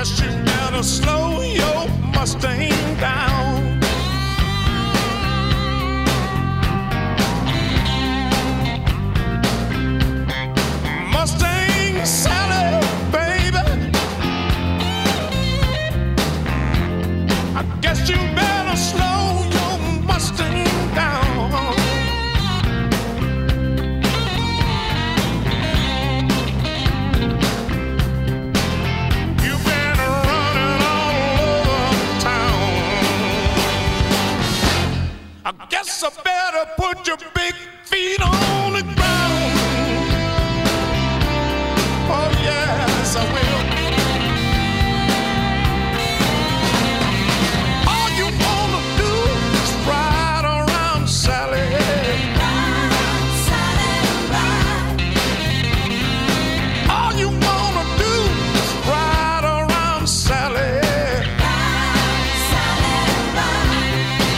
Guess you better slow your Mustang down. Mustang Sally, baby, I guess you better slow your Mustang down. You've been running all over town. I guess I better put your big feet on the ground. Oh yes, I will. All you wanna do is ride around Sally. Ride, Sally, ride. All you wanna do is ride around Sally. Ride, Sally, ride.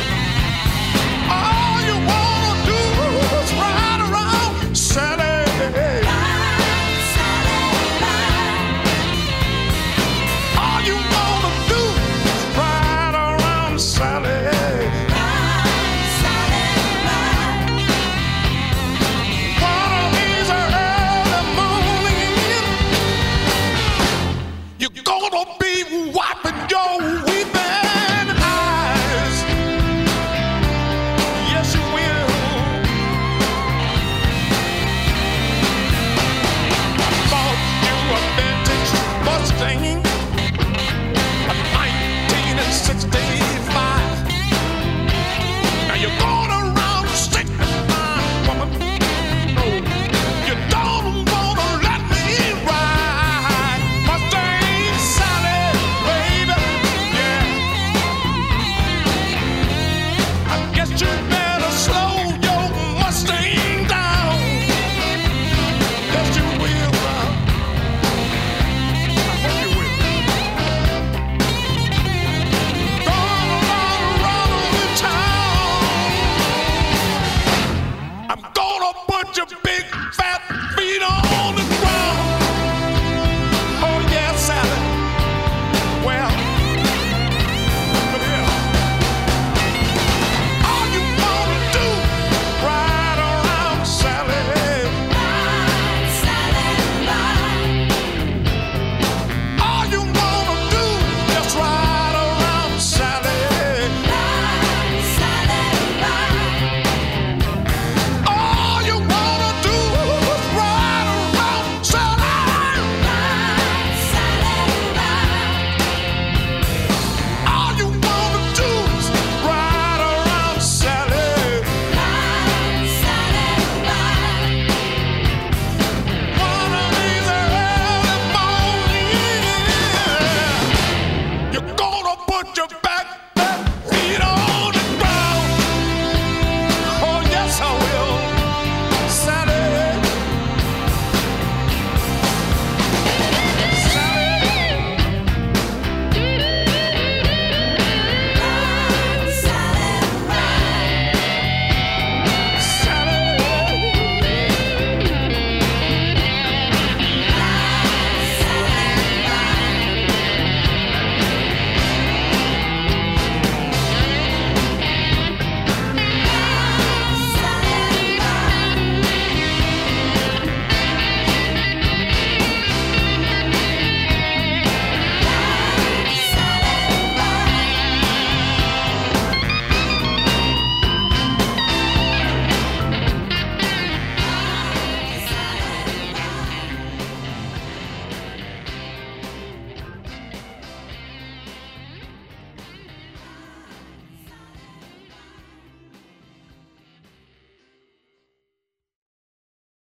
All you wanna do is ride around Sally. You're gonna be wiping your